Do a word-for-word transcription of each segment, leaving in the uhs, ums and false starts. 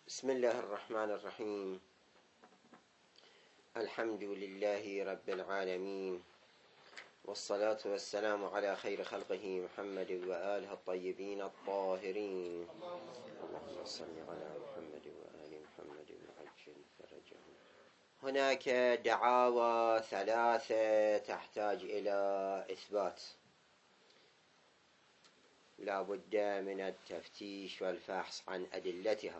بسم الله الرحمن الرحيم. الحمد لله رب العالمين، والصلاة والسلام على خير خلقه محمد وآله الطيبين الطاهرين. اللهم صل على محمد وآل محمد وعجل فرجهم. هناك دعاوى ثلاثة تحتاج إلى إثبات، لا بد من التفتيش والفحص عن أدلتها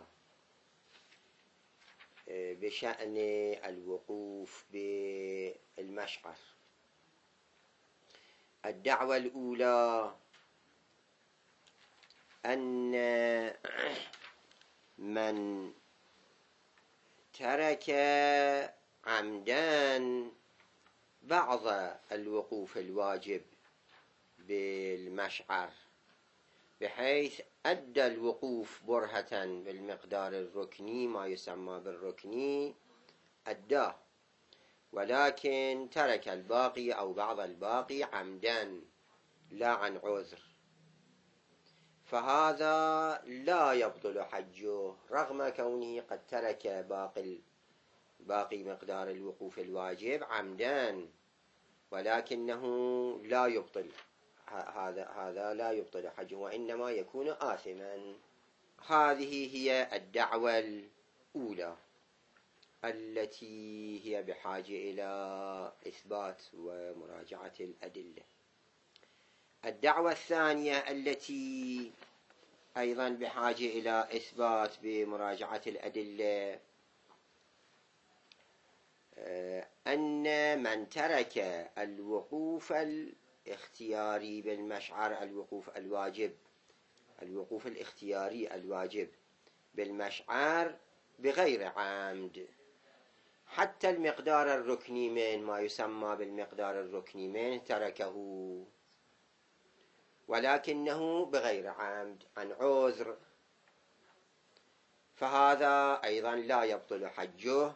بشأن الوقوف بالمشعر. الدعوة الأولى أن من ترك عمدان بعض الوقوف الواجب بالمشعر بحيث أدى الوقوف برهة بالمقدار الركني، ما يسمى بالركني أداه، ولكن ترك الباقي أو بعض الباقي عمدا لا عن عذر، فهذا لا يبطل حجه رغم كونه قد ترك باقي باقي مقدار الوقوف الواجب عمدا، ولكنه لا يبطل هذا هذا لا يبطل حجه، وإنما يكون آثما. هذه هي الدعوة الأولى التي هي بحاجة إلى إثبات ومراجعة الأدلة. الدعوة الثانية التي أيضا بحاجة إلى إثبات بمراجعة الأدلة أن من ترك الوقوف الاختياري بالمشعر، الوقوف الواجب الوقوف الاختياري الواجب بالمشعر بغير عمد، حتى المقدار الركني من ما يسمى بالمقدار الركني من تركه، ولكنه بغير عمد عن عذر، فهذا أيضا لا يبطل حجه،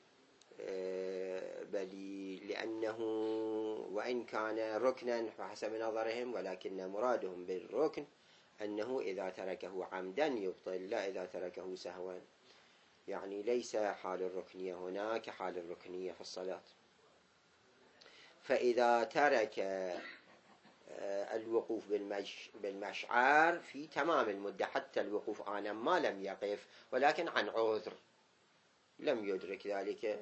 بل لأنه وإن كان ركنا فحسب نظرهم، ولكن مرادهم بالركن أنه إذا تركه عمدا يبطل، لا إذا تركه سهوا. يعني ليس حال الركنية هناك كحال الركنية في الصلاة. فإذا ترك الوقوف بالمشعر في تمام المدة، حتى الوقوف آنا ما لم يقف ولكن عن عذر لم يدرك ذلك،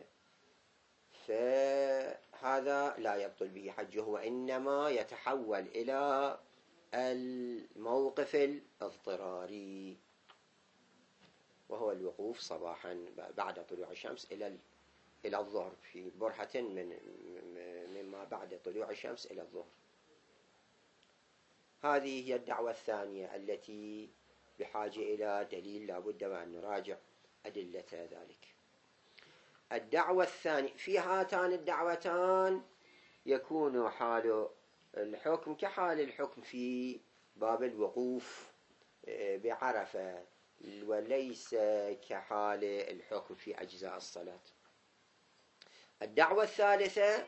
فهذا لا يبطل به حجه، وإنما يتحول إلى الموقف الاضطراري، وهو الوقوف صباحا بعد طلوع الشمس إلى إلى الظهر، في برهة من مما بعد طلوع الشمس إلى الظهر. هذه هي الدعوة الثانية التي بحاجة إلى دليل، لا بد وأن نراجع أدلة ذلك. الدعوة الثانية، في هاتان الدعوتان يكون حال الحكم كحال الحكم في باب الوقوف بعرفة، وليس كحال الحكم في أجزاء الصلاة. الدعوة الثالثة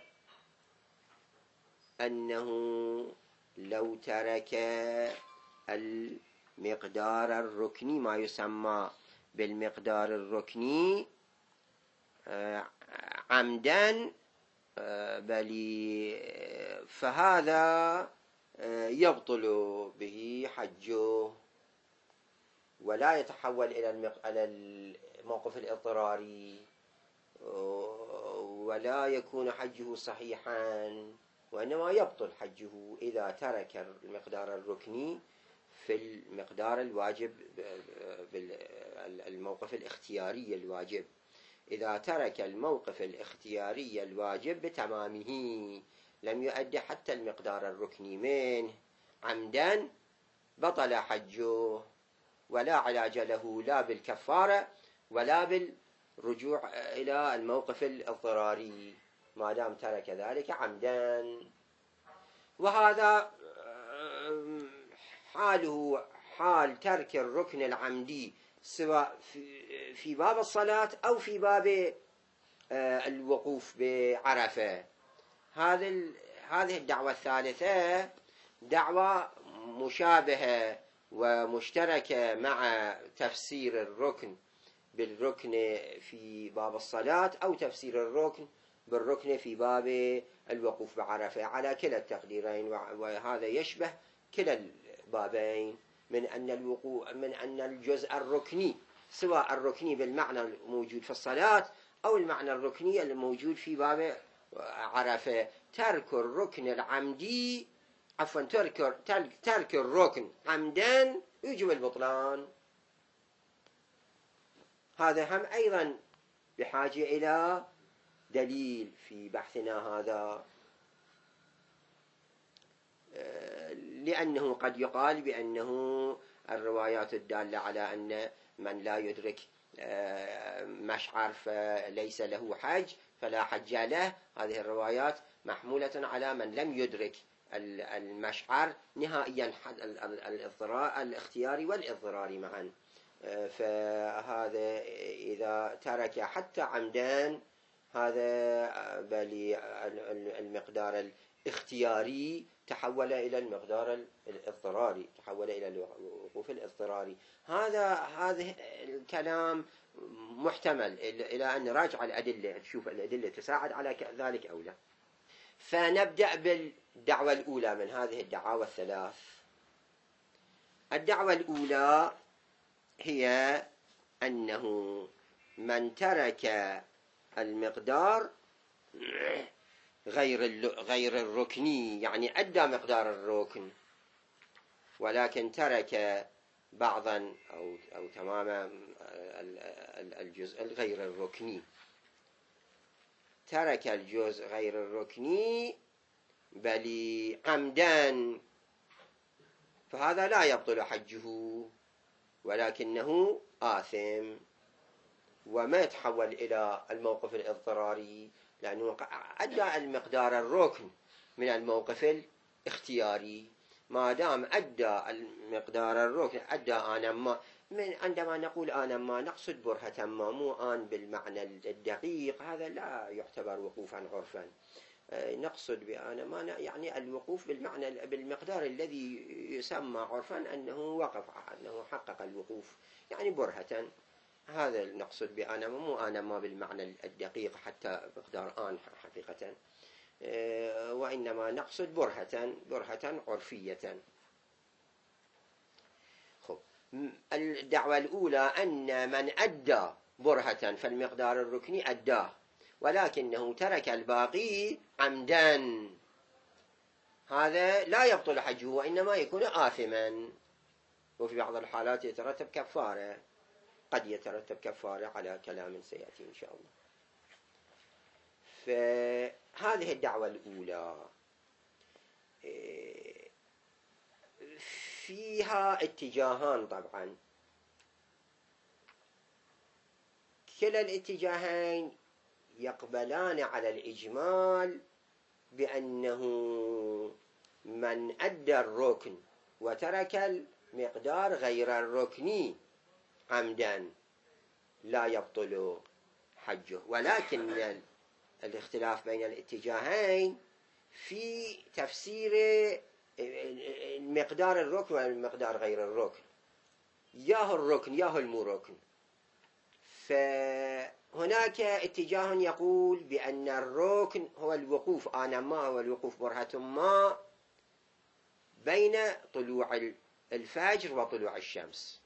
أنه لو ترك المقدار الركني، ما يسمى بالمقدار الركني عمدا، بل فهذا يبطل به حجه ولا يتحول إلى الموقف الاضطراري، ولا يكون حجه صحيحا، وإنما يبطل حجه إذا ترك المقدار الركني في المقدار الواجب بالموقف الاختياري الواجب. إذا ترك الموقف الاختياري الواجب بتمامه لم يؤدي حتى المقدار الركني منه عمدا، بطل حجه ولا علاج له لا بالكفارة ولا بالرجوع إلى الموقف الاضطراري ما دام ترك ذلك عمدا. وهذا حاله حال ترك الركن العمدي سواء في باب الصلاة أو في باب الوقوف بعرفة. هذه هذه الدعوة الثالثة دعوة مشابهة ومشتركة مع تفسير الركن بالركن في باب الصلاة، أو تفسير الركن بالركن في باب الوقوف بعرفة، على كلا التقديرين. وهذا يشبه كلا البابين، من أن الوقوع من أن الجزء الركني، سواء الركني بالمعنى الموجود في الصلاة أو المعنى الركني الموجود في باب عرفة، ترك الركن العمدي عفوا ترك ترك الركن عمدا يوجب البطلان. هذا هم أيضا بحاجة إلى دليل في بحثنا هذا، لأنه قد يقال بأنه الروايات الدالة على أن من لا يدرك مشعر فليس له حج فلا حج له، هذه الروايات محمولة على من لم يدرك المشعر نهائيا، الاضطرار الاختياري والاضطراري معا. فهذا إذا ترك حتى عمدان، هذا بل المقدار الاختياري تحول إلى المقدار الاضطراري، تحول إلى الوقوف الاضطراري. هذا هذا الكلام محتمل إلى أن نراجع الأدلة، نشوف الأدلة تساعد على ذلك أو لا. فنبدأ بالدعوة الأولى من هذه الدعاوى الثلاث. الدعوة الأولى هي أنه من ترك المقدار غير غير الركني، يعني أدى مقدار الركن ولكن ترك بعضا أو أو تماما الجزء الغير الركني، ترك الجزء غير الركني بل عمدا، فهذا لا يبطل حجه ولكنه آثم، وما يتحول إلى الموقف الاضطراري، لأنه أدى المقدار الركن من الموقف الاختياري. ما دام أدى المقدار الركن، أدى آنا ما، من عندما نقول آنا ما نقصد برهة ما، مو آن بالمعنى الدقيق، هذا لا يعتبر وقوفا عرفا. نقصد بآنا ما يعني الوقوف بالمعنى بالمقدار الذي يسمى عرفا أنه وقف، أنه حقق الوقوف، يعني برهة. هذا نقصد بآنا ما، مو آنا ما بالمعنى الدقيق حتى مقدار آن حقيقة، وإنما نقصد برهة برهة عرفية. خب، الدعوة الأولى أن من أدى برهة فالمقدار الركني أداه ولكنه ترك الباقي عمدا، هذا لا يبطل حجه وإنما يكون آثما، وفي بعض الحالات يترتب كفارة، قد يترتب كفارة على كلام سيأتي إن شاء الله. فهذه الدعوة الأولى فيها اتجاهان طبعا، كلا الاتجاهين يقبلان على الإجمال بأنه من أدى الركن وترك المقدار غير الركني عمدا لا يبطل حجه، ولكن الاختلاف بين الاتجاهين في تفسير المقدار الركن والمقدار غير الركن، ياه الركن ياه المو ركن. فهناك اتجاه يقول بأن الركن هو الوقوف آنا ما، هو الوقوف برهة ما بين طلوع الفجر وطلوع الشمس،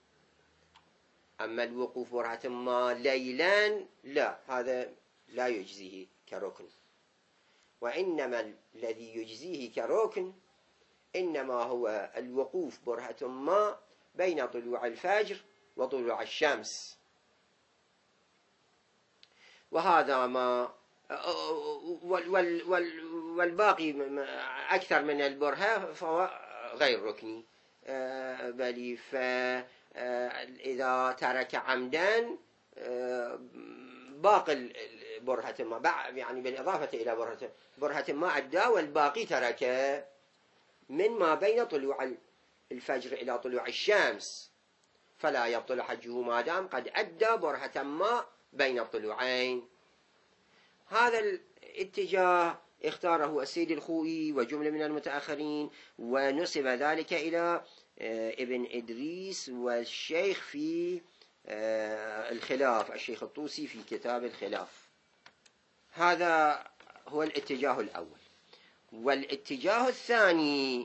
أما الوقوف برهة ما ليلا لا، هذا لا يجزيه كركن، وإنما الذي يجزيه كركن إنما هو الوقوف برهة ما بين طلوع الفجر وطلوع الشمس، وهذا ما والباقي أكثر من البرهة فهو غير ركني. بل فإذا ترك عمدا باقي برهة ما، يعني بالإضافة إلى برهة برهة ما أدى والباقي ترك من ما بين طلوع الفجر إلى طلوع الشمس، فلا يبطل حجه ما دام قد أدى برهة ما بين الطلوعين. هذا الاتجاه اختاره السيد الخوئي وجملة من المتأخرين، ونسب ذلك إلى ابن إدريس والشيخ في الخلاف الشيخ الطوسي في كتاب الخلاف. هذا هو الاتجاه الأول. والاتجاه الثاني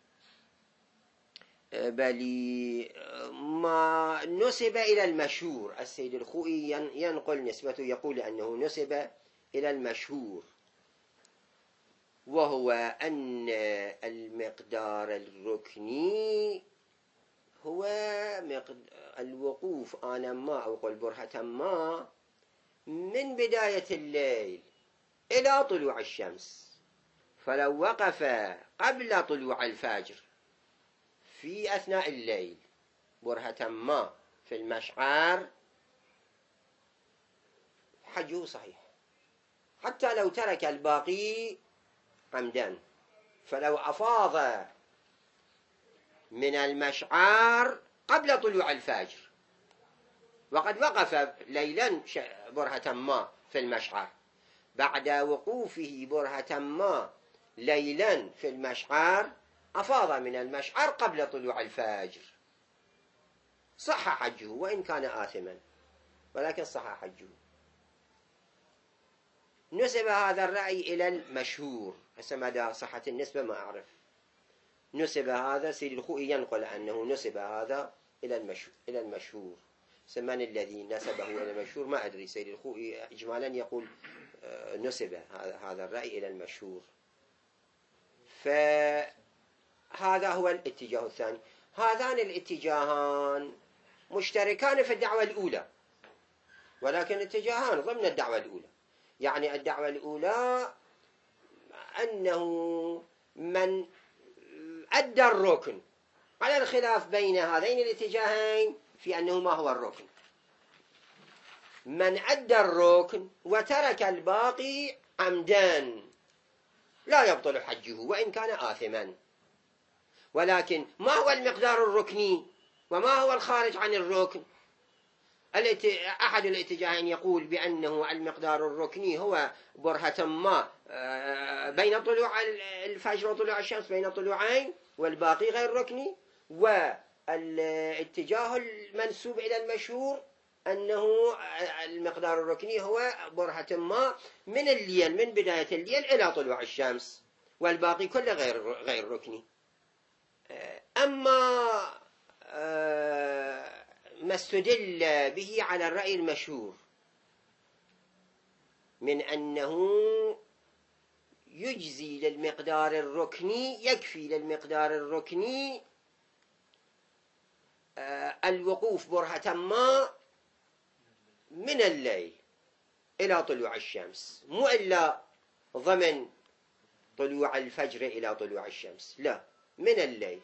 بل ما نسب إلى المشهور. السيد الخوئي ينقل نسبته، يقول أنه نسب إلى المشهور، وهو أن المقدار الركني هو الوقوف آنا ما أو قل برهة ما من بداية الليل إلى طلوع الشمس. فلو وقف قبل طلوع الفجر في أثناء الليل برهة ما في المشعر حجه صحيح، حتى لو ترك الباقي عمدا. فلو أفاض من المشعر قبل طلوع الفجر وقد وقف ليلا برهة ما في المشعر، بعد وقوفه برهة ما ليلا في المشعر أفاض من المشعر قبل طلوع الفجر، صح حجه وإن كان آثما، ولكن صح حجه. نسب هذا الرأي إلى المشهور. هسه مدى صحة النسبة ما أعرف. نسب هذا سيد الخوئي ينقل أنه نسب هذا إلى المشهور إلى المشهور من الذي نسبه إلى المشهور ما أدري. سيد الخوئي إجمالا يقول نسب هذا الرأي إلى المشهور. فهذا هو الاتجاه الثاني. هذان الاتجاهان مشتركان في الدعوة الأولى، ولكن اتجاهان ضمن الدعوة الأولى. يعني الدعوة الأولى أنه من أدى الركن، على الخلاف بين هذين الاتجاهين في أنه ما هو الركن. من أدى الركن وترك الباقي عمدا لا يبطل حجه وإن كان آثما. ولكن ما هو المقدار الركني وما هو الخارج عن الركن؟ أحد الاتجاهين يقول بأنه المقدار الركني هو برهة ما بين طلوع الفجر وطلوع الشمس، بين طلوعين، والباقي غير ركني. والاتجاه المنسوب إلى المشهور أنه المقدار الركني هو برهة ما من الليل، من بداية الليل إلى طلوع الشمس، والباقي كله غير غير ركني. أما ما استدل به على الرأي المشهور من أنه يجزي للمقدار الركني، يكفي للمقدار الركني الوقوف برهة ما من الليل إلى طلوع الشمس، مو إلا ضمن طلوع الفجر إلى طلوع الشمس، لا، من الليل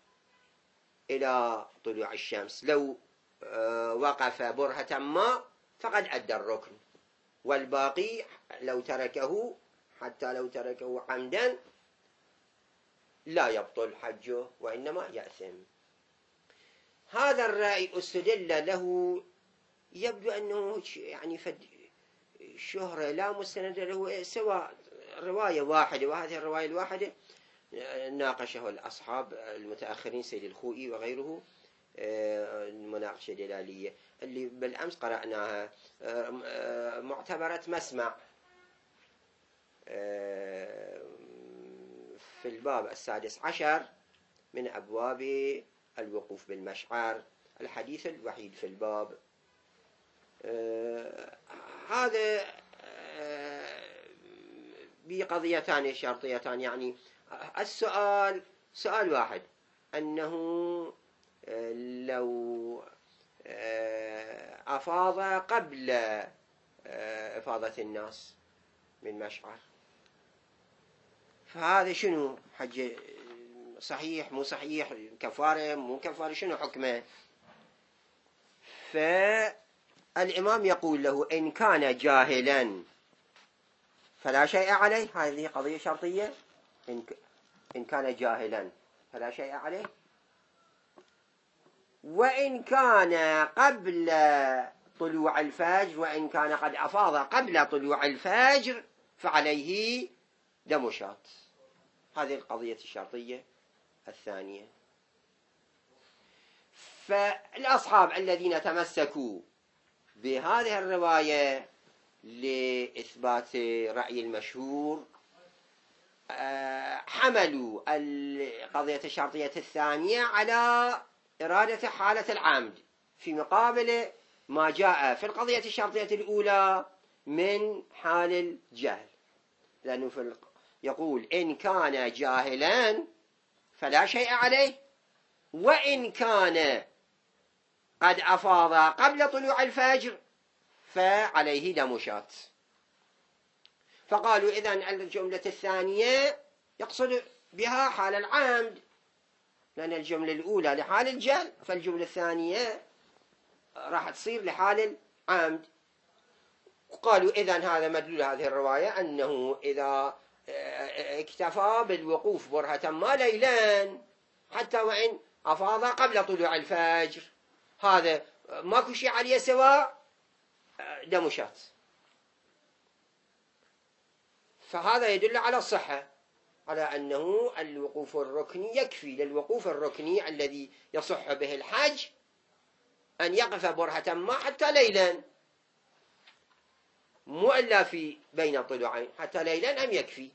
إلى طلوع الشمس. لو وقف برهة ما فقد أدى الركن، والباقي لو تركه حتى لو تركه عمدا لا يبطل حجه وإنما يأثم. هذا الرأي استدل له، يبدو أنه يعني فد شهرة لا مستند له سوى رواية واحدة، وهذه الرواية الواحدة ناقشه الأصحاب المتأخرين سيد الخوئي وغيره المناقشة دلالية اللي بالأمس قرأناها، معتبرة مسمع في الباب السادس عشر من أبواب الوقوف بالمشعر، الحديث الوحيد في الباب. هذا بقضيتان شرطيتان. يعني السؤال سؤال واحد، أنه لو أفاض قبل إفاضة الناس من مشعر، فهذا شنو حج؟ صحيح مو صحيح؟ كفارة مو كفارة؟ شنو حكمه؟ فالإمام يقول له إن كان جاهلا فلا شيء عليه. هذه قضية شرطية. إن كان جاهلا فلا شيء عليه، وإن كان قبل طلوع الفجر، وإن كان قد أفاض قبل طلوع الفجر فعليه دم شاة. هذه القضية الشرطية الثانية. فالأصحاب الذين تمسكوا بهذه الرواية لإثبات رأي المشهور حملوا القضية الشرطية الثانية على إرادة حالة العمد، في مقابل ما جاء في القضية الشرطية الأولى من حال الجهل. لأنه في يقول إن كان جاهلا فلا شيء عليه، وإن كان قد أفاض قبل طلوع الفجر فعليه دم شاة. فقالوا إذن الجملة الثانية يقصد بها حال العمد، لأن الجملة الأولى لحال الجهل، فالجملة الثانية راح تصير لحال العمد. وقالوا إذن هذا مدلول هذه الرواية أنه إذا اكتفى بالوقوف برهة ما ليلا حتى وإن أفاض قبل طلوع الفجر، هذا ماكو شيء عليه سواء دم شاة. فهذا يدل على الصحة، على أنه الوقوف الركني يكفي للوقوف الركني الذي يصح به الحج أن يقف برهة ما حتى ليلا، مو إلا في بين الطلوعين، حتى ليلا هم يكفي.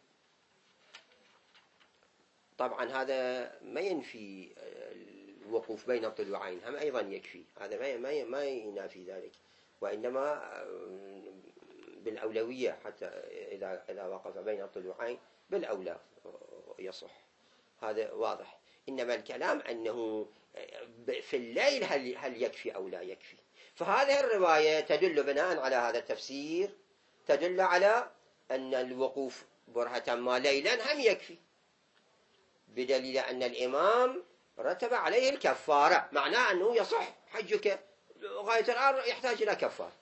طبعا هذا ما ينفي الوقوف بين الطلوعين، هم أيضا يكفي، هذا ما ما ينافي ذلك، وإنما بالأولوية، حتى إذا إذا وقف بين الطلوعين بالأولى يصح، هذا واضح. إنما الكلام أنه في الليل هل هل يكفي أو لا يكفي. فهذه الرواية تدل بناء على هذا التفسير، تدل على أن الوقوف برهة ما ليلا هم يكفي، بدليل أن الإمام رتب عليه الكفارة، معناه أنه يصح حجك غاية الأمر يحتاج إلى كفارة،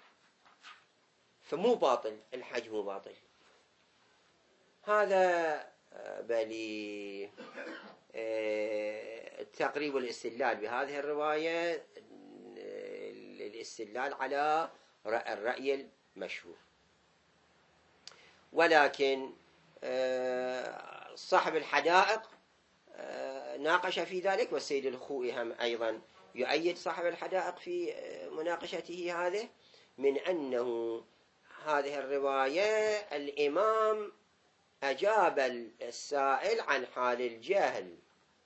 فمو باطل الحج، مو باطل. هذا بلي تقريب الاستدلال بهذه الرواية، الاستدلال على الرأي المشهور. ولكن صاحب الحدائق ناقش في ذلك، والسيد الخوئي هم أيضا يؤيد صاحب الحدائق في مناقشته هذه، من أنه هذه الرواية الإمام أجاب السائل عن حال الجهل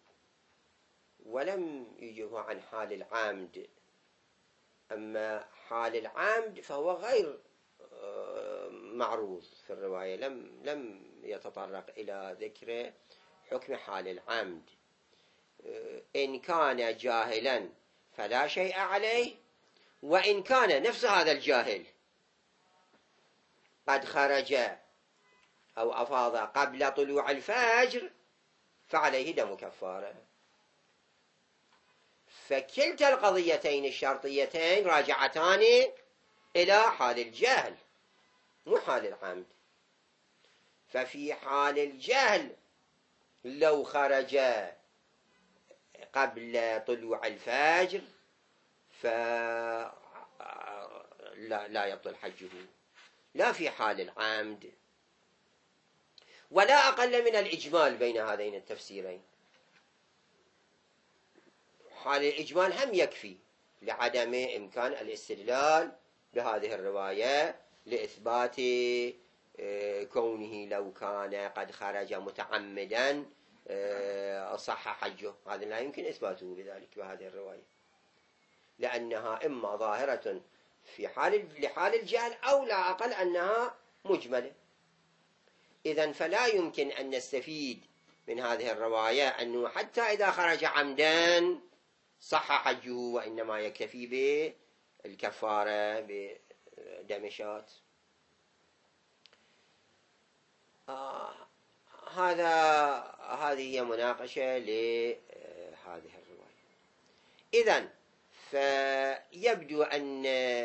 ولم يجبه عن حال العمد. أما حال العمد فهو غير معروض في الرواية، لم لم يتطرق إلى ذكر حكم حال العمد. إن كان جاهلا فلا شيء عليه، وإن كان نفس هذا الجاهل قد خرج أو أفاض قبل طلوع الفجر فعليه دم كفارة. فكلتا القضيتين الشرطيتين راجعتان إلى حال الجهل مو حال العمد. ففي حال الجهل لو خرج قبل طلوع الفجر فلا لا يبطل حجه، لا في حال العمد. ولا أقل من الإجمال بين هذين التفسيرين. حال الإجمال هم يكفي لعدم إمكان الاستدلال بهذه الرواية لإثبات كونه لو كان قد خرج متعمدا صح حجه، هذا لا يمكن إثباته بذلك بهذه الرواية، لأنها إما ظاهرة في حال لحال الجهل أو لا أقل أنها مجملة. إذن فلا يمكن أن نستفيد من هذه الرواية أنه حتى إذا خرج عمدا صح حجه، وإنما يكتفي بالكفارة بدم شاة. آه هذا هذه هي مناقشة لهذه الرواية. إذن فيبدو أن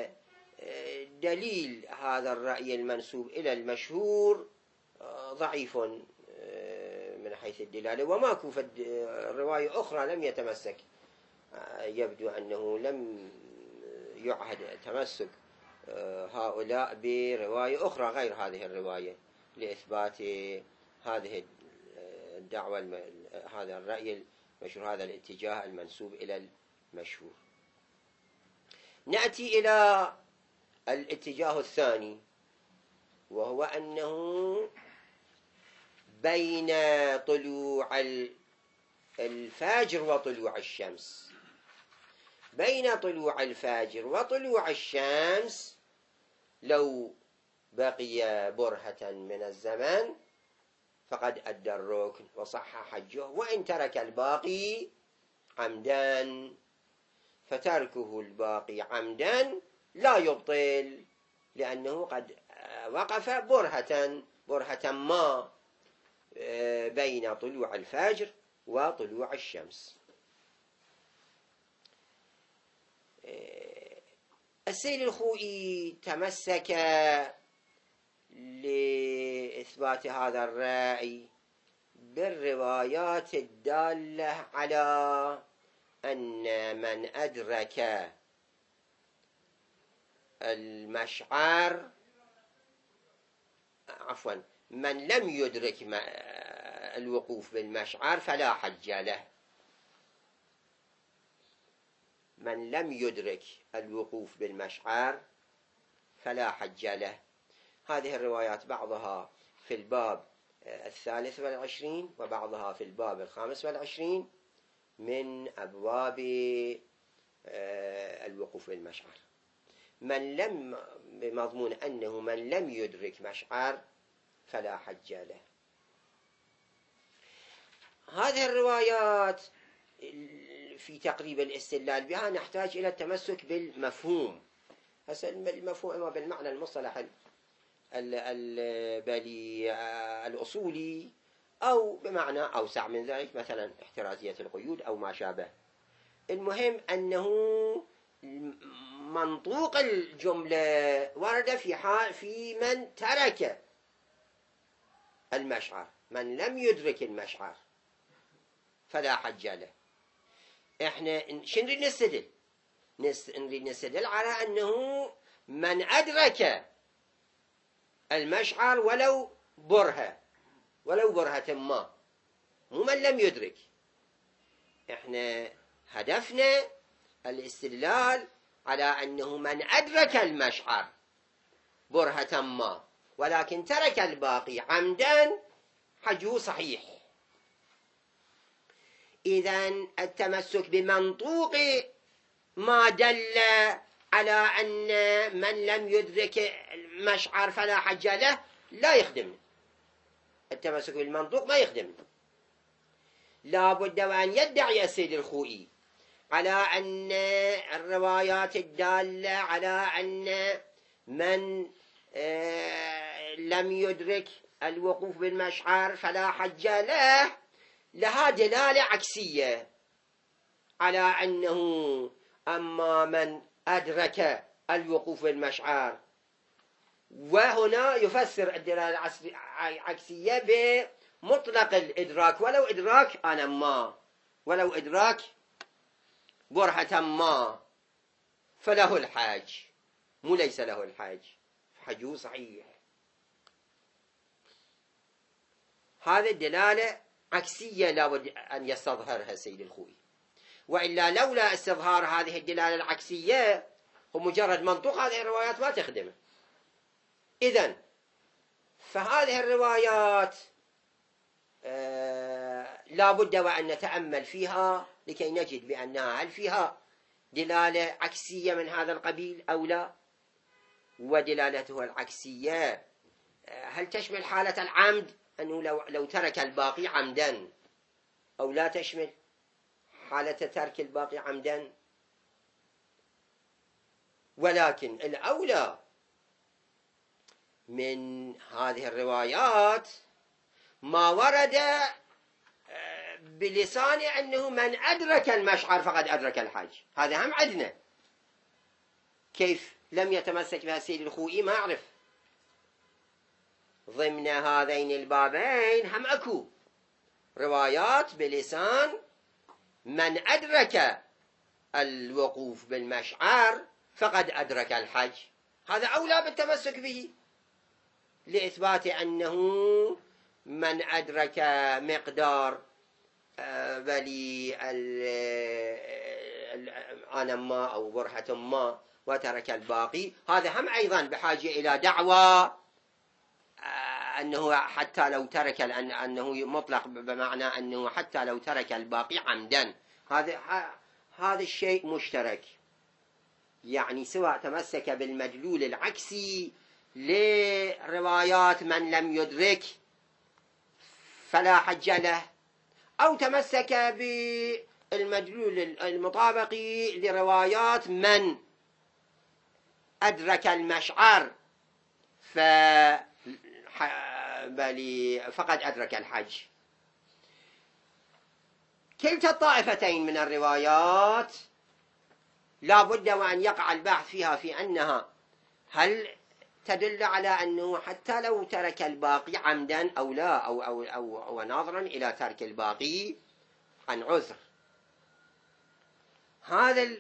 دليل هذا الرأي المنسوب إلى المشهور ضعيف من حيث الدلالة، وماكو في الرواية أخرى لم يتمسك. يبدو أنه لم يعهد تمسك هؤلاء برواية أخرى غير هذه الرواية لإثبات هذه الدعوة، هذا الرأي المشهور، هذا الاتجاه المنسوب إلى مشهور. نأتي إلى الاتجاه الثاني، وهو أنه بين طلوع الفجر وطلوع الشمس، بين طلوع الفجر وطلوع الشمس لو بقي برهة من الزمن فقد أدى الركن وصح حجه، وإن ترك الباقي عمدا فتركه الباقي عمدا لا يبطل، لأنه قد وقف برهة برهة ما بين طلوع الفجر وطلوع الشمس. السيد الخوئي تمسك لإثبات هذا الرأي بالروايات الدالة على أن من أدرك المشعر عفوا من لم يدرك الوقوف بالمشعر فلا حج له. من لم يدرك الوقوف بالمشعر فلا حج له. هذه الروايات بعضها في الباب الثالث والعشرين وبعضها في الباب الخامس والعشرين من أبواب الوقوف بالمشعر. من لم بمضمون أنه من لم يدرك مشعر فلا حج له. هذه الروايات في تقريب الاستدلال بها نحتاج إلى التمسك بالمفهوم. هسه المفهوم إما بالمعنى المصطلح الأصولي أو بمعنى أوسع من ذلك، مثلا احترازية القيود أو ما شابه. المهم أنه منطوق الجملة ورد في حال في من ترك المشعر، من لم يدرك المشعر فلا حج له. احنا شو نريد نستدل؟ نريد نستدل على أنه من أدرك المشعر ولو برهة ولو برهة ما، مو من لم يدرك. احنا هدفنا الاستدلال على أنه من أدرك المشعر برهة ما ولكن ترك الباقي عمدا حجه صحيح. إذن التمسك بمنطوق ما دل على أن من لم يدرك المشعر فلا حج له لا يخدمنا. التمسك بالمنطوق ما يخدمنا. لا بد وأن يدعي السيد الخوئي على أن الروايات الدالة على أن من لم يدرك الوقوف بالمشعر فلا حج له لها دلالة عكسية على أنه أما من أدرك الوقوف بالمشعر، وهنا يفسر الدلالة العكسية بمطلق الإدراك، ولو إدراك أنا ما ولو إدراك برهة ما فله الحج، مو ليس له الحج، حجه صحيح. هذه الدلالة عكسية لابد أن يستظهرها السيد الخوئي، وإلا لولا استظهار هذه الدلالة العكسية ومجرد منطوق هذه الروايات ما تخدمه. إذن فهذه الروايات آه لا بد وأن نتأمل فيها لكي نجد بأنها هل فيها دلالة عكسية من هذا القبيل أو لا، ودلالته العكسية آه هل تشمل حالة العمد أنه لو, لو ترك الباقي عمدا، أو لا تشمل حالة ترك الباقي عمدا. ولكن الأولى من هذه الروايات ما ورد بلسان أنه من أدرك المشعر فقد أدرك الحج. هذا هم عندنا. كيف لم يتمسك بها السيد الخوئي ما أعرف. ضمن هذين البابين هم أكو روايات بلسان من أدرك الوقوف بالمشعر فقد أدرك الحج. هذا أولى بالتمسك به لإثبات أنه من أدرك مقدار بلي آنا ما أو برهة ما وترك الباقي، هذا هم أيضا بحاجة إلى دعوى أنه حتى لو ترك، أنه مطلق بمعنى أنه حتى لو ترك الباقي عمدا. هذا هذا الشيء مشترك، يعني سواء تمسك بالمدلول العكسي لروايات من لم يدرك فلا حج له، أو تمسك بالمدلول المطابقي لروايات من أدرك المشعر ف بل فقد أدرك الحج. كلتا الطائفتين من الروايات لا بد وأن يقع البحث فيها في أنها هل تدل على أنه حتى لو ترك الباقي عمدا أو لا، أو, أو, أو, أو ناظرا إلى ترك الباقي عن عذر. هذا ال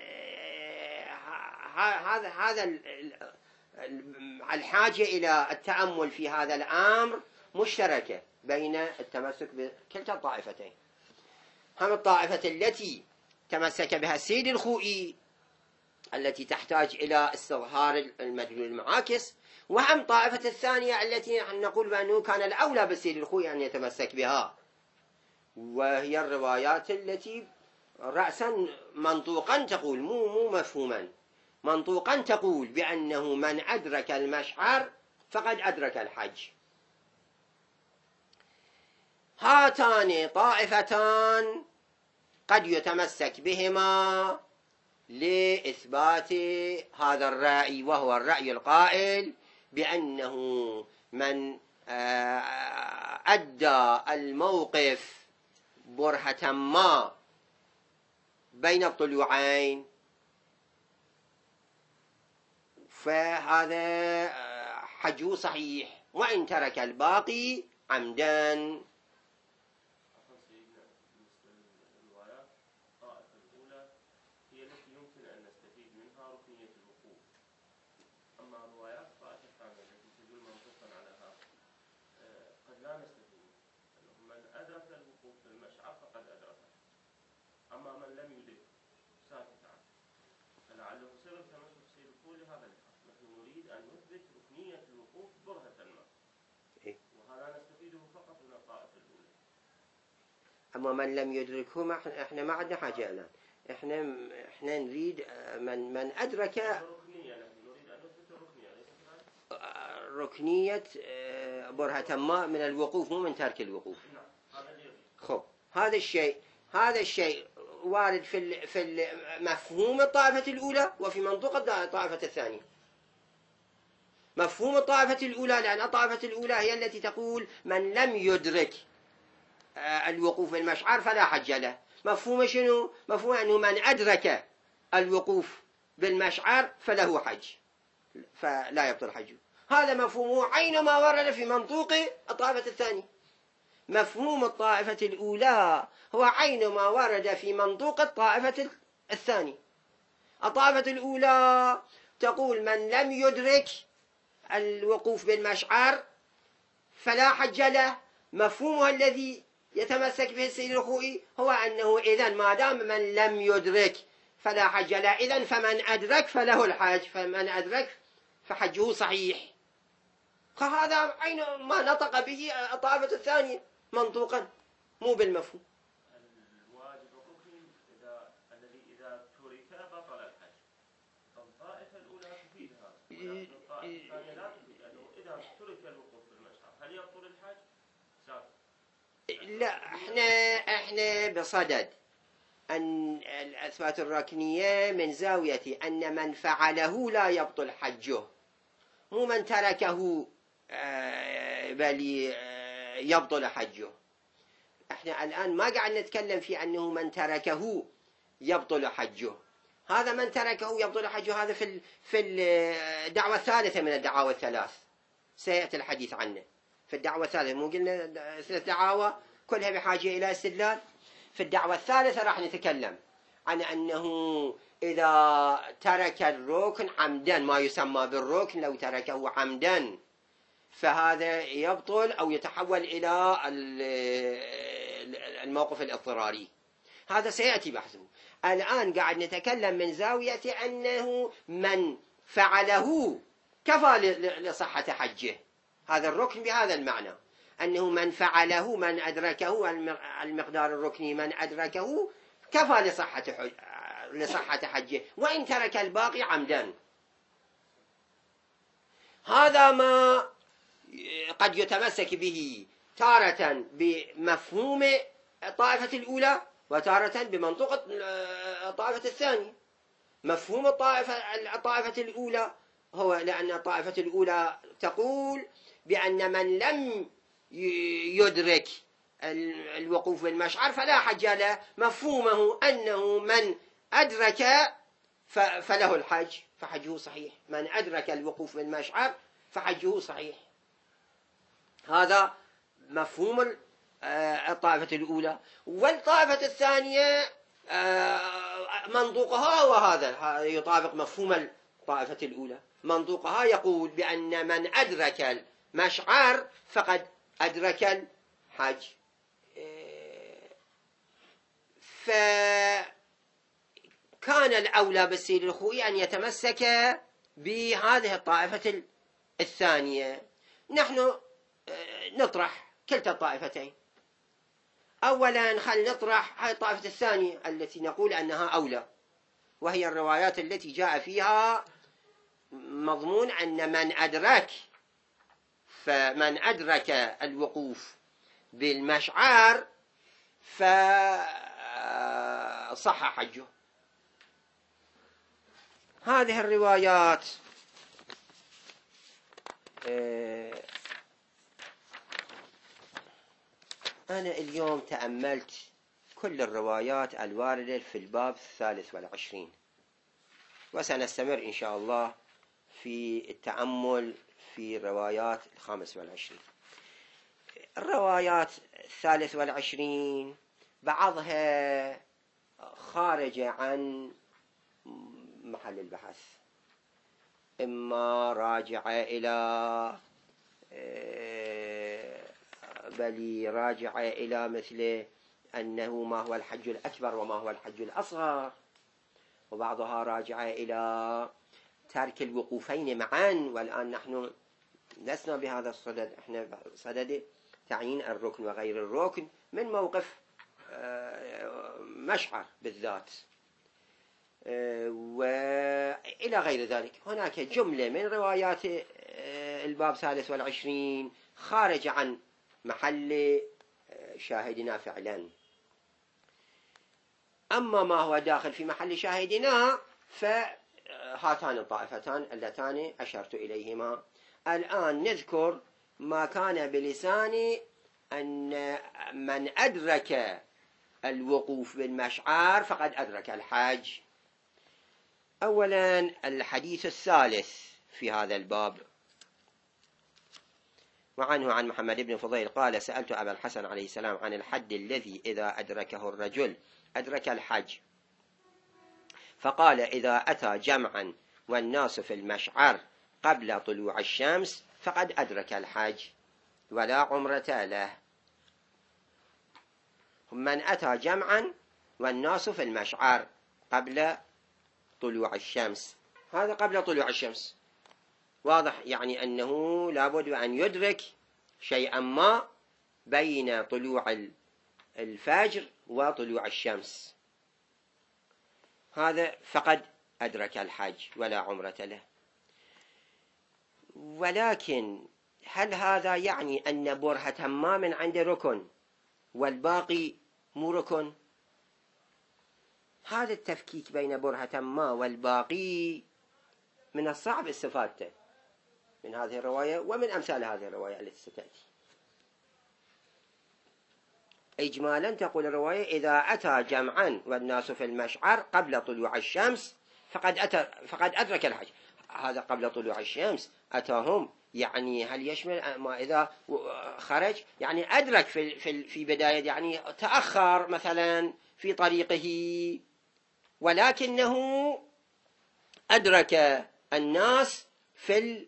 هذا هذا الحاجة إلى التأمل في هذا الأمر مشتركة بين التمسك بكلتا الطائفتين. هم الطائفة التي تمسك بها السيد الخوئي التي تحتاج إلى استظهار المدلول المعاكس، وهم طائفة الثانية التي نقول بأنه كان الأولى بالسيد الخوئي أن يتمسك بها، وهي الروايات التي رأسا منطوقا تقول، مو مو مفهوما، منطوقا تقول بأنه من أدرك المشعر فقد أدرك الحج. هاتان طائفتان قد يتمسك بهما لإثبات هذا الرأي، وهو الرأي القائل بأنه من أدى الموقف برهة ما بين الطلوعين فهذا حجه صحيح، وإن ترك الباقي عمدا. أما من لم يدركه ما إحنا ما عندنا حاجة الآن، إحنا إحنا نريد من من أدرك ركنية برهة ما من الوقوف، مو من ترك الوقوف. خب هذا الشيء هذا الشيء وارد في في مفهوم الطائفة الأولى وفي منطوق الطائفة الثانية. مفهوم الطائفة الأولى، لأن الطائفة الأولى هي التي تقول من لم يدرك الوقوف بالمشعر فلا حج له. مفهوم شنو؟ مفهوم أنه من أدرك الوقوف بالمشعر فله حج فلا يبطل حجه. هذا مفهومه عينما ورد في منطوق الطائفة الثانية. مفهوم الطائفة الأولى هو عينما ورد في منطوق الطائفة الثانية. الطائفة الأولى تقول من لم يدرك الوقوف بالمشعر فلا حج له. مفهومها الذي يتمسك به السيد الخوئي هو أنه إذن ما دام من لم يدرك فلا حج له، إذن فمن أدرك فله الحج، فمن أدرك فحجه صحيح. فهذا عين ما نطق به الطائفة الثانية منطوقا، مو بالمفهوم. الواجب الركن إذا الذي إذا ترك بطل الحج. الطائفة الأولى تفيد هذا، ولكن الطائفة الثانية لا تفيد أنه إذا ترك الوقوف بالمشعر هل يبطل الحج؟ سابق. لا، احنا احنا بصدد أن الأثبات الركنية من زاوية أن من فعله لا يبطل حجه، مو من تركه بل يبطل حجه. احنا الآن ما قاعد نتكلم في أنه من تركه يبطل حجه. هذا من تركه يبطل حجه هذا في في الدعوة الثالثة من الدعاوى الثلاث، سيأتي الحديث عنه. في الدعوة الثالثة مو قلنا ثلاث دعاوى كلها بحاجة إلى استدلال. في الدعوة الثالثة راح نتكلم عن أنه إذا ترك الركن عمدا، ما يسمى بالركن لو تركه عمدا فهذا يبطل أو يتحول إلى الموقف الاضطراري. هذا سيأتي بحثه. الآن قاعد نتكلم من زاوية أنه من فعله كفى لصحة حجه. هذا الركن بهذا المعنى، أنه من فعله، من أدركه المقدار الركني، من أدركه كفى لصحة لصحة حجه، وإن ترك الباقي عمدا. هذا ما قد يتمسك به تارة بمفهوم الطائفة الأولى وتارة بمنطق الطائفة الثانية. مفهوم الطائفة الطائفة الأولى هو لأن الطائفة الأولى تقول بأن من لم يدرك الوقوف بالمشعر فلا حج له، مفهومه أنه من أدرك فله الحج فحجه صحيح، من أدرك الوقوف بالمشعر فحجه صحيح. هذا مفهوم الطائفة الأولى. والطائفة الثانية منطوقها وهذا يطابق مفهوم الطائفة الأولى. منطوقها يقول بأن من أدرك المشعر فقد أدرك الحج. فكان الأولى بالسيد الخوئي أن يتمسك بهذه الطائفة الثانية. نحن نطرح كلتا الطائفتين. أولا خل نطرح هذه الطائفة الثانية التي نقول أنها أولى، وهي الروايات التي جاء فيها مضمون أن من أدرك فمن أدرك الوقوف بالمشعر فصح حجه. هذه الروايات أنا اليوم تأملت كل الروايات الواردة في الباب الثالث والعشرين، وسنستمر إن شاء الله في التأمل في الروايات الخامس والعشرين. الروايات الثالث والعشرين بعضها خارج عن محل البحث، إما راجعة إلى بل راجعة إلى مثل أنه ما هو الحج الأكبر وما هو الحج الأصغر، وبعضها راجعة إلى ترك الوقوفين معا. والآن نحن لسنا بهذا الصدد، احنا صدد تعيين الركن وغير الركن من موقف مشعر بالذات وإلى غير ذلك. هناك جملة من روايات الباب الثالث والعشرين خارج عن محل شاهدنا فعلا. أما ما هو داخل في محل شاهدنا فهاتان الطائفتان اللتان أشرت إليهما. الآن نذكر ما كان بلسان أن من أدرك الوقوف بالمشعر فقد أدرك الحج. أولا الحديث الثالث في هذا الباب، وعنه عن محمد بن فضيل قال: سألت أبا الحسن عليه السلام عن الحد الذي إذا أدركه الرجل أدرك الحج، فقال: إذا أتى جمعا والناس في المشعر قبل طلوع الشمس فقد أدرك الحج ولا عمرة له. من أتى جمعا والناس في المشعر قبل طلوع الشمس، هذا قبل طلوع الشمس، واضح يعني أنه لابد أن يدرك شيئا ما بين طلوع الفجر وطلوع الشمس، هذا فقد أدرك الحج ولا عمرة له. ولكن هل هذا يعني أن برهة ما من عند ركن والباقي مو ركن؟ هذا التفكيك بين برهة ما والباقي من الصعب استفادته من هذه الرواية ومن أمثال هذه الرواية التي ستأتي. إجمالا تقول الرواية: إذا أتى جمعا والناس في المشعر قبل طلوع الشمس فقد أتى فقد أدرك الحج. هذا قبل طلوع الشمس أتاهم، يعني هل يشمل ما إذا خرج؟ يعني أدرك في في في بداية، يعني تأخر مثلا في طريقه، ولكنه أدرك الناس في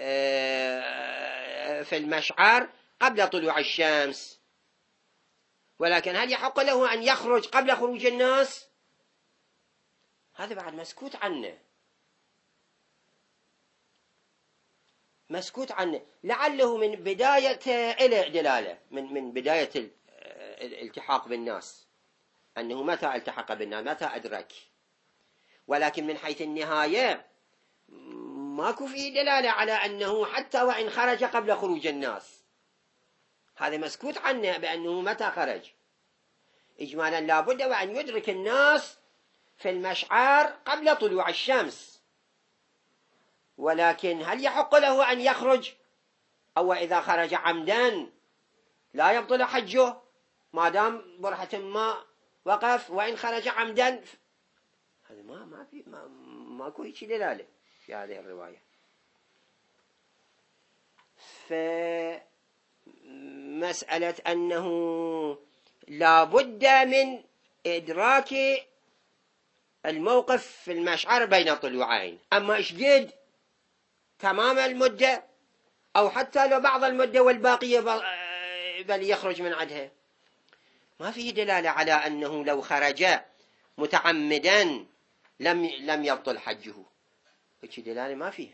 في المشعر قبل طلوع الشمس. ولكن هل يحق له أن يخرج قبل خروج الناس؟ هذا بعد مسكوت عنه، مسكوت عنه. لعله من بداية إلى دلالة من من بداية الالتحاق بالناس، أنه متى التحق بالناس، متى أدرك. ولكن من حيث النهاية ماكو فيه دلالة على أنه حتى وإن خرج قبل خروج الناس. هذا مسكوت عنه بأنه متى خرج. إجمالا لابد وأن يدرك الناس في المشعر قبل طلوع الشمس. ولكن هل يحق له أن يخرج؟ أو إذا خرج عمدا لا يبطل حجه ما دام برهة ما وقف، وإن خرج عمدا هذا ما ما في ما ماكو هيك دلالة في هذه الرواية. فمسألة أنه لا بد من إدراك الموقف في المشعر بين الطلوعين، أما إيش قد تمام المدة أو حتى لو بعض المدة والباقية بل يخرج من عدها، ما فيه دلالة على أنه لو خرج متعمدا لم لم يبطل حجه. هيك دلالة ما فيها.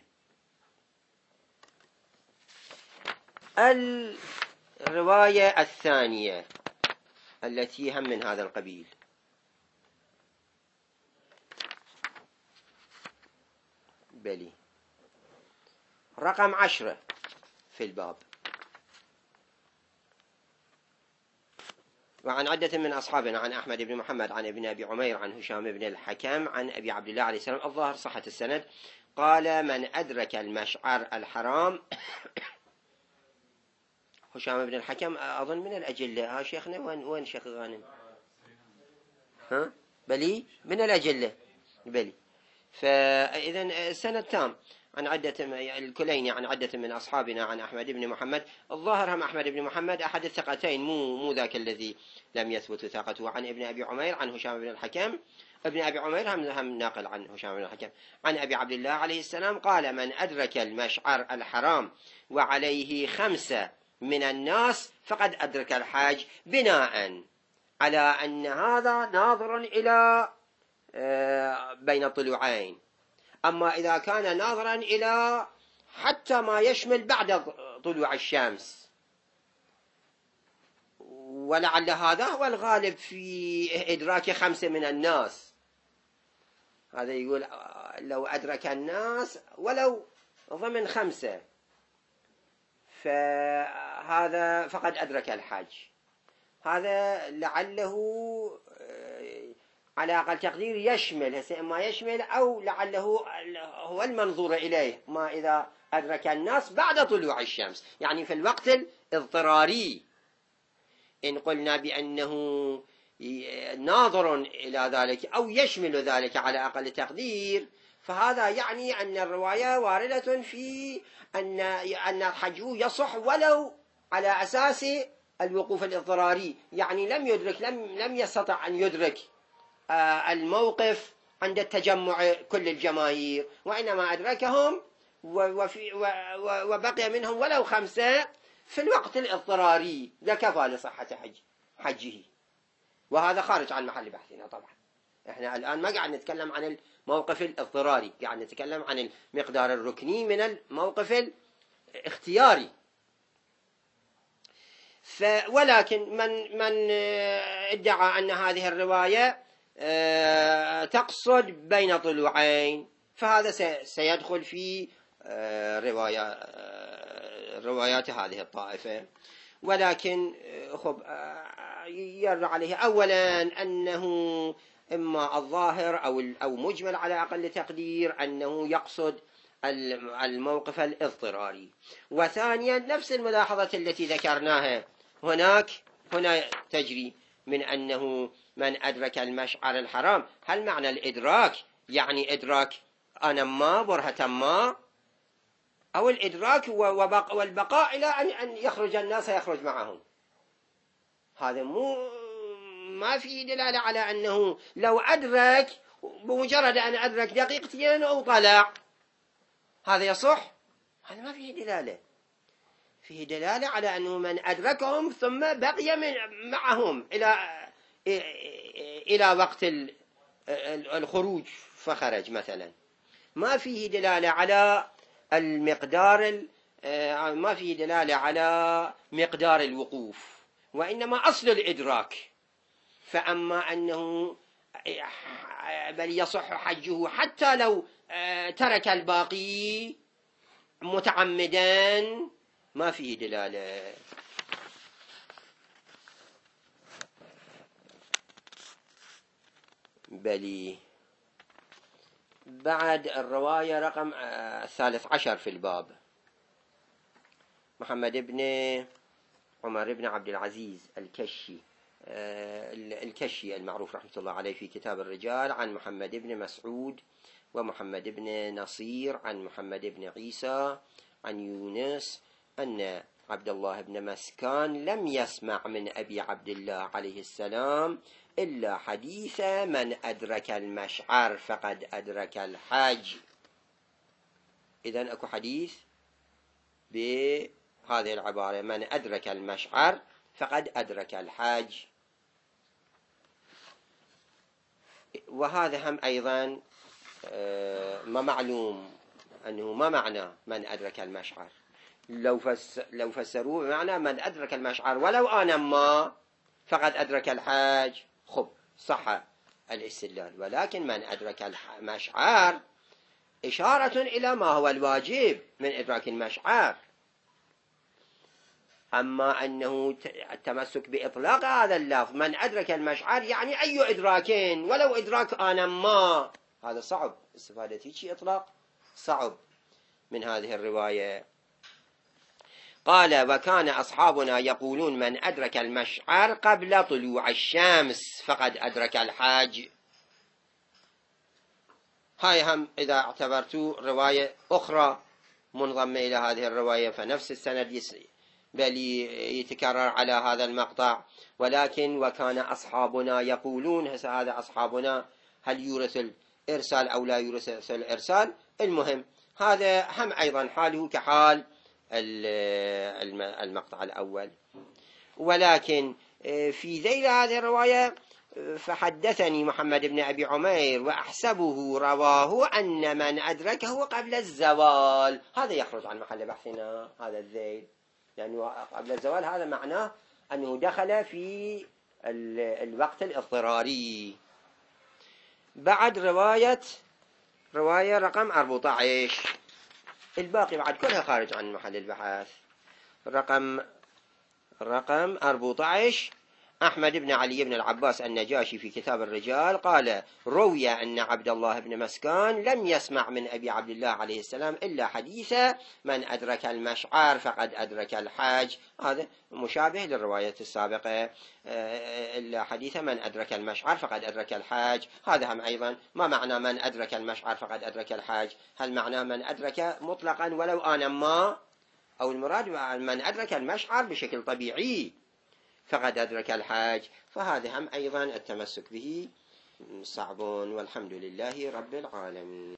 الرواية الثانية التي هم من هذا القبيل، بلي رقم عشرة في الباب. وعن عدة من أصحابنا عن أحمد بن محمد عن ابن أبي عمير عن هشام بن الحكم عن أبي عبد الله عليه السلام الظاهر صحة السند قال: من أدرك المشعر الحرام هشام بن الحكم أظن من الأجلة. ها شيخنا وين وين شيخ غانم؟ ها بلي من الأجلة بلي. فإذا سند تام عن عدة الكليني عن عدة من أصحابنا عن أحمد بن محمد الظاهر هم أحمد بن محمد أحد الثقتين، مو مو ذاك الذي لم يثبت ثقته. عن ابن أبي عمير عن هشام بن الحكم، ابن أبي عمير هم هم ناقل عن هشام بن الحكم عن أبي عبد الله عليه السلام قال: من أدرك المشعر الحرام وعليه خمسة من الناس فقد أدرك الحاج، بناء على أن هذا ناظر إلى بين الطلوعين. أما إذا كان ناظرا إلى حتى ما يشمل بعد طلوع الشمس، ولعل هذا هو الغالب في إدراك خمسة من الناس. هذا يقول لو أدرك الناس ولو ضمن خمسة فهذا فقد أدرك الحج. هذا لعله على أقل تقدير يشمل، هسه ما يشمل أو لعله هو المنظور إليه ما إذا أدرك الناس بعد طلوع الشمس، يعني في الوقت الاضطراري. إن قلنا بأنه ناظر إلى ذلك أو يشمل ذلك على أقل تقدير، فهذا يعني أن الرواية واردة في أن أن حجه يصح ولو على أساس الوقوف الاضطراري، يعني لم يدرك لم لم يستطع أن يدرك الموقف عند التجمع كل الجماهير، وإنما أدركهم وفي وبقي منهم ولو خمسة في الوقت الاضطراري، لكفى لصحة حج حجه. وهذا خارج عن محل بحثنا طبعا. احنا الآن ما قاعد نتكلم عن الموقف الاضطراري، قاعد نتكلم عن المقدار الركني من الموقف الاختياري. ولكن من من ادعى أن هذه الرواية تقصد بين طلوعين فهذا سيدخل في رواية روايات هذه الطائفة. ولكن خب يرى عليه أولا أنه إما الظاهر أو أو مجمل على أقل تقدير أنه يقصد الموقف الاضطراري. وثانيا نفس الملاحظة التي ذكرناها هناك هنا تجري من أنه من أدرك المشعر الحرام، هل معنى الإدراك يعني إدراك أنا ما برهة ما، أو الإدراك والبقاء إلى أن يخرج الناس يخرج معهم؟ هذا مو ما في دلالة على أنه لو أدرك بمجرد أن أدرك دقيقتين أو طلع هذا يصح، هذا ما فيه دلالة. فيه دلالة على أنه من أدركهم ثم بقي من معهم إلى إلى وقت الخروج فخرج مثلا. ما فيه دلالة على المقدار، ما فيه دلالة على مقدار الوقوف، وإنما أصل الإدراك. فأما أنه بل يصح حجه حتى لو ترك الباقي متعمدا، ما فيه دلالة. بلي بعد الرواية رقم الثالث عشر في الباب، محمد بن عمر بن عبد العزيز الكشي الكشي المعروف رحمة الله عليه في كتاب الرجال، عن محمد بن مسعود ومحمد بن نصير عن محمد بن عيسى عن يونس أن عبد الله بن مسكان لم يسمع من أبي عبد الله عليه السلام إلا حديث من أدرك المشعر فقد أدرك الحج. إذن أكو حديث بهذه العبارة: من أدرك المشعر فقد أدرك الحج. وهذا هم أيضا ما معلوم أنه ما معنى من أدرك المشعر. لو فس لو فسروه بمعنى من أدرك المشعر ولو آن ما فقد أدرك الحج، خب صح الاستدلال. ولكن من أدرك المشعر إشارة إلى ما هو الواجب من إدراك المشعر. أما أنه التمسك بإطلاق هذا اللفظ من أدرك المشعر يعني أي إدراكين ولو إدراك آن ما، هذا صعب استفادة شيء إطلاق، صعب من هذه الرواية. قال: وكان أصحابنا يقولون من أدرك المشعر قبل طلوع الشمس فقد أدرك الحج. هاي هم إذا اعتبرتوا رواية أخرى منضمة إلى هذه الرواية فنفس السند بل يتكرر على هذا المقطع. ولكن وكان أصحابنا يقولون، هذا أصحابنا هل يورث الإرسال أو لا يورث الإرسال؟ المهم هذا هم أيضا حاله كحال المقطع الأول. ولكن في ذيل هذه الرواية فحدثني محمد بن أبي عمير وأحسبه رواه أن من أدركه قبل الزوال. هذا يخرج عن محل بحثنا هذا الذيل، لأنه قبل الزوال هذا معناه أنه دخل في الوقت الاضطراري. بعد رواية رواية رقم أربعة عشر، الباقي بعد كلها خارج عن محل البحث. رقم رقم أربعة عشر، أحمد بن علي بن العباس النجاشي في كتاب الرجال قال: روي أن عبد الله بن مسكان لم يسمع من أبي عبد الله عليه السلام إلا حديث من أدرك المشعر فقد أدرك الحج. هذا مشابه للرواية السابقة، إلا حديث من أدرك المشعر فقد أدرك الحج. هذا هم أيضا ما معنى من أدرك المشعر فقد أدرك الحج؟ هل معنى من أدرك مطلقا ولو آن ما، أو المراد من أدرك المشعر بشكل طبيعي فقد أدرك الحج؟ فهذا هم أيضا التمسك به صعب، والحمد لله رب العالمين.